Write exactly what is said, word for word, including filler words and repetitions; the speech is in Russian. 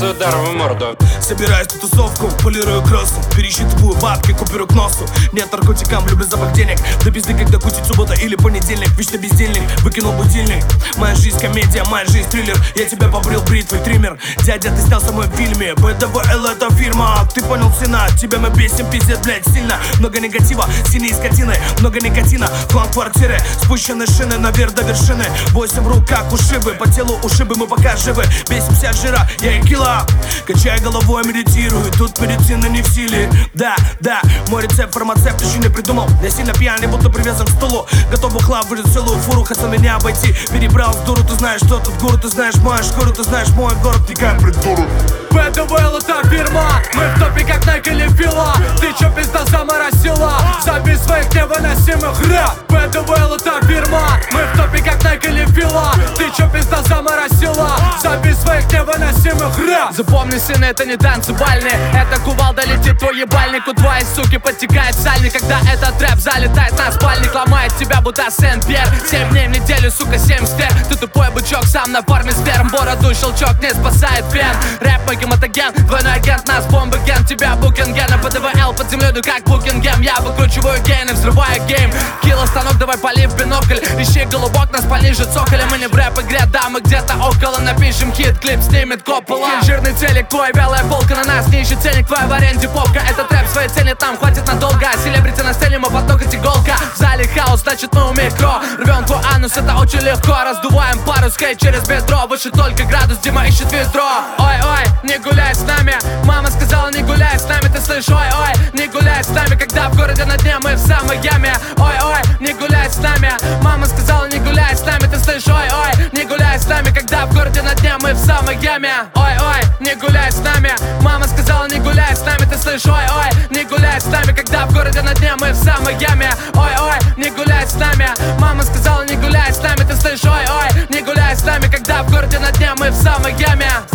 за удар в морду. Собираюсь на тусовку, полирую кроссу, пересчитываю бабки, купюру к носу. Нет наркотикам, люблю запах денег. До пизды, когда кутит суббота или понедельник. Вечно бездельник, выкинул будильник. Моя жизнь комедия, моя жизнь триллер. Я тебя побрил бритвой, триммер. Дядя, ты снялся в моем фильме. бэ дэ вэ эл это фирма. Ты понял, цена, тебя мы бесим, пиздец, блять, сильно. Много негатива, синие скотины, много никотина. План квартиры, спущены шины наверх до вершины. Восемь рук, как ушибы, по телу ушибы, мы пока живы. Бесимся от жира, я и килла. Качай головой, медитирую, тут медицина не в силе. Да, да, мой рецепт фармацепт еще не придумал. Я сильно пьяный, будто привязан к стулу. Готов бухла, выжать целую фуру, хотел меня обойти. Перебрал в дуру, ты знаешь, что тут гуру. Ты знаешь мою шкуру, ты знаешь мой город. Ты как придурок. бэ дэ вэ эл это фирма. Мы в топе как Nike или Fila. Ты чё пизда заморосила? Забей своих невыносимых рэп. бэ дэ вэ эл это фирма. Мы в топе как Nike или Fila. Ты чё пизда заморосила? Забей своих невыносимых рэп. Запомни, сын, это не танцы бальные. Это кувалда летит твой ебальник. У твоей суки подтекает сальник. Когда этот рэп залетает на спальник, ломает тебя будто Сен-Пьер. Семь дней в неделю, сука, семь сфер. Ты тупой бычок, сам на форме сперм. Бороду щелчок не спасает фен. Рэп мой гематоген, двойной агент, нас бомбоген. Тебя букинген, а бэ дэ вэ эл под землей, ну как Букингем. Я выкручиваю гейны, взрываю гейм. Кило станок, давай пали в бинокль. Ищи голубок, нас пониже цоколя. Мы не в рэп-игре, да, мы где-то около. Напишем хит, клип снимет Коппола. Жирный телек, твой белая полка. На нас не ищет ценник, твоя в аренде попка. Этот рэп своей цели там хватит надолго. Селебрити на сцене, мы подноготь иголка. В зале хаос, значит мы у микро. Рвем твой анус, это очень легко. Раздуваем парус, хейт через бедро. Выше только градус, Дима ищет ведро. Ой-ой, не гуляй с нами. Мама сказала, не гуляй с нами. Ты слышишь, ой-ой, не гуляй с нами. Когда в городе на дне, мы в самой яме. Ой-ой, не гуляй с нами. Мама сказала, не гуляй с нами. Ты слышишь, ой-ой, не гуляй с нами. Когда в городе на дне, мы в самой яме. Ой-ой, не гуляй с нами. Мама сказала, не гуляй с нами. Ты слышишь, ой-ой, не гуляй с нами. Когда в городе на дне, мы в самой яме. Ой-ой, не гуляй с нами. Мама сказала, не гуляй с нами. Ты слышишь, ой-ой, не гуляй с нами. Когда в городе на дне, мы в самой яме.